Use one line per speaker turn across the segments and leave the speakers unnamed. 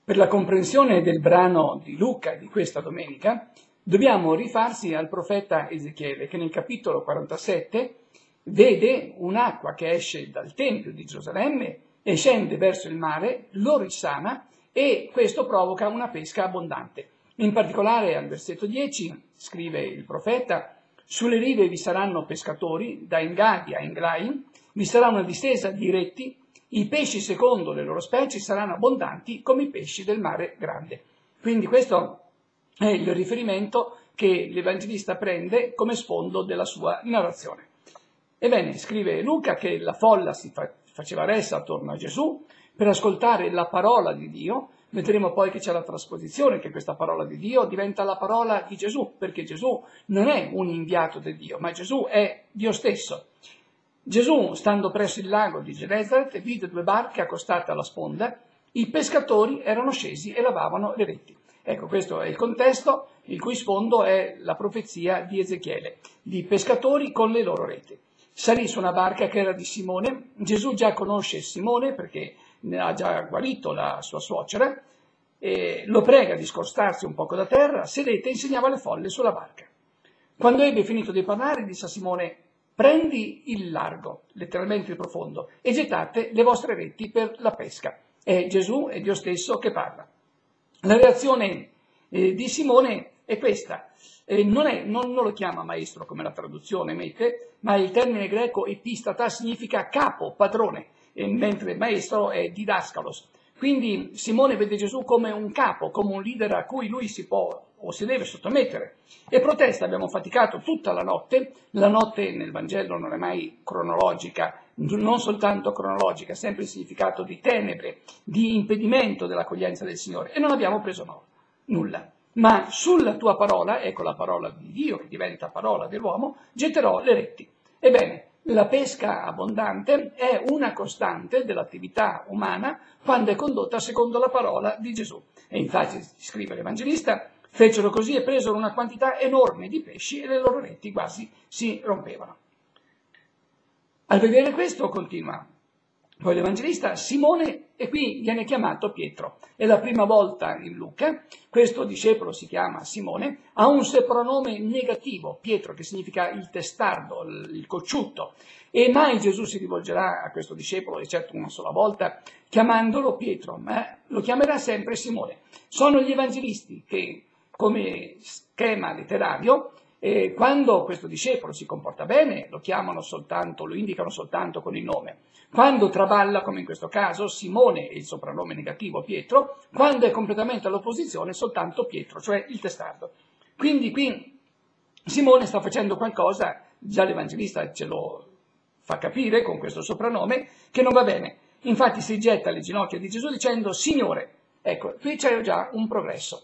Per la comprensione del brano di Luca di questa domenica, dobbiamo rifarsi al profeta Ezechiele, che nel capitolo 47 vede un'acqua che esce dal Tempio di Gerusalemme e scende verso il mare, lo risana e questo provoca una pesca abbondante. In particolare al versetto 10 scrive il profeta: sulle rive vi saranno pescatori, da Engadi a Englai, vi sarà una distesa di retti, i pesci secondo le loro specie saranno abbondanti come i pesci del mare grande. Quindi questo è il riferimento che l'Evangelista prende come sfondo della sua narrazione. Ebbene, scrive Luca che la folla si faceva ressa attorno a Gesù per ascoltare la parola di Dio. Vedremo poi che c'è la trasposizione, che questa parola di Dio diventa la parola di Gesù, perché Gesù non è un inviato di Dio, ma Gesù è Dio stesso. Gesù, stando presso il lago di Genesaret, vide 2 barche accostate alla sponda. I pescatori erano scesi e lavavano le reti. Ecco, questo è il contesto, il cui sfondo è la profezia di Ezechiele, di pescatori con le loro reti. Salì su una barca che era di Simone. Gesù già conosce Simone perché ne ha già guarito la sua suocera, e lo prega di scostarsi un poco da terra, sedette e insegnava alle folle sulla barca. Quando ebbe finito di parlare, disse a Simone: prendi il largo, letteralmente il profondo, e gettate le vostre reti per la pesca. È Gesù, è Dio stesso che parla. La reazione di Simone è questa. Non lo chiama maestro come la traduzione mette, ma il termine greco epistata significa capo, padrone, mentre maestro è didascalos. Quindi Simone vede Gesù come un capo, come un leader a cui lui si può o si deve sottomettere. E protesta: abbiamo faticato tutta la notte nel Vangelo non è mai cronologica, non soltanto cronologica, sempre il significato di tenebre, di impedimento dell'accoglienza del Signore, e non abbiamo preso nulla. Ma sulla tua parola, ecco la parola di Dio che diventa parola dell'uomo, getterò le reti. Ebbene, la pesca abbondante è una costante dell'attività umana quando è condotta secondo la parola di Gesù. E infatti, scrive l'Evangelista, fecero così e presero una quantità enorme di pesci e le loro reti quasi si rompevano. Al vedere questo, continua poi l'Evangelista, Simone, e qui viene chiamato Pietro. È la prima volta in Luca, questo discepolo si chiama Simone, ha un soprannome negativo, Pietro, che significa il testardo, il cocciuto, e mai Gesù si rivolgerà a questo discepolo, eccetto una sola volta, chiamandolo Pietro, ma lo chiamerà sempre Simone. Sono gli evangelisti che, come schema letterario, quando questo discepolo si comporta bene, lo indicano soltanto con il nome. Quando traballa, come in questo caso, Simone è il soprannome negativo Pietro, quando è completamente all'opposizione soltanto Pietro, cioè il testardo. Quindi qui Simone sta facendo qualcosa, già l'Evangelista ce lo fa capire con questo soprannome, che non va bene. Infatti si getta alle ginocchia di Gesù dicendo: Signore. Ecco, qui c'è già un progresso.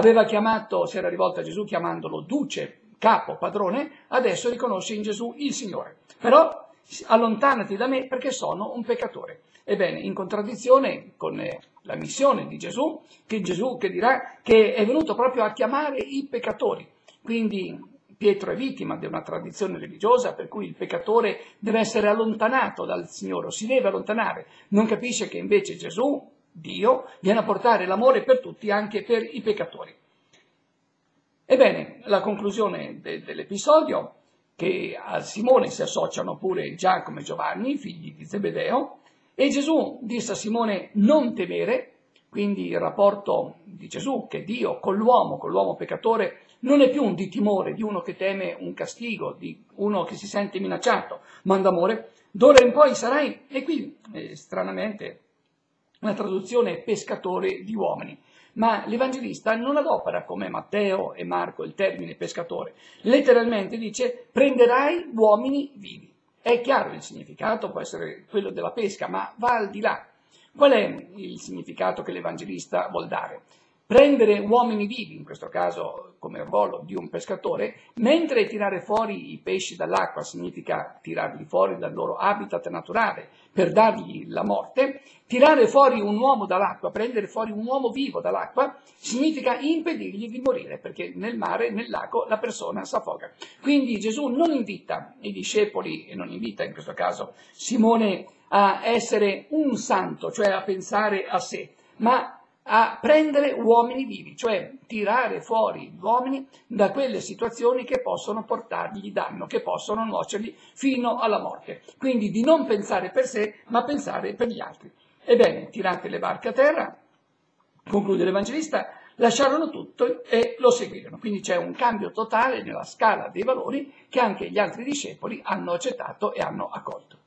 Si era rivolto a Gesù chiamandolo duce, capo, padrone, adesso riconosce in Gesù il Signore. Però allontanati da me perché sono un peccatore. Ebbene, in contraddizione con la missione di Gesù che dirà che è venuto proprio a chiamare i peccatori. Quindi Pietro è vittima di una tradizione religiosa per cui il peccatore deve essere allontanato dal Signore, si deve allontanare. Non capisce che invece Gesù, Dio, viene a portare l'amore per tutti, anche per i peccatori. Ebbene, la conclusione dell'episodio, che a Simone si associano pure Giacomo e Giovanni, figli di Zebedeo, e Gesù disse a Simone: non temere. Quindi il rapporto di Gesù, che è Dio, con l'uomo peccatore, non è più di timore, di uno che teme un castigo, di uno che si sente minacciato, ma d'amore. D'ora in poi sarai, e qui stranamente la traduzione è pescatore di uomini. Ma l'Evangelista non adopera come Matteo e Marco il termine pescatore. Letteralmente dice: prenderai uomini vivi. È chiaro il significato, può essere quello della pesca, ma va al di là. Qual è il significato che l'Evangelista vuol dare? Prendere uomini vivi, in questo caso come ruolo di un pescatore, mentre tirare fuori i pesci dall'acqua significa tirarli fuori dal loro habitat naturale per dargli la morte, tirare fuori un uomo dall'acqua, prendere fuori un uomo vivo dall'acqua, significa impedirgli di morire, perché nel mare, nel lago, la persona si affoga. Quindi Gesù non invita i discepoli, e non invita in questo caso Simone, a essere un santo, cioè a pensare a sé, ma a prendere uomini vivi, cioè tirare fuori gli uomini da quelle situazioni che possono portargli danno, che possono nuocergli fino alla morte. Quindi di non pensare per sé, ma pensare per gli altri. Ebbene, tirate le barche a terra, conclude l'Evangelista, lasciarono tutto e lo seguirono. Quindi c'è un cambio totale nella scala dei valori che anche gli altri discepoli hanno accettato e hanno accolto.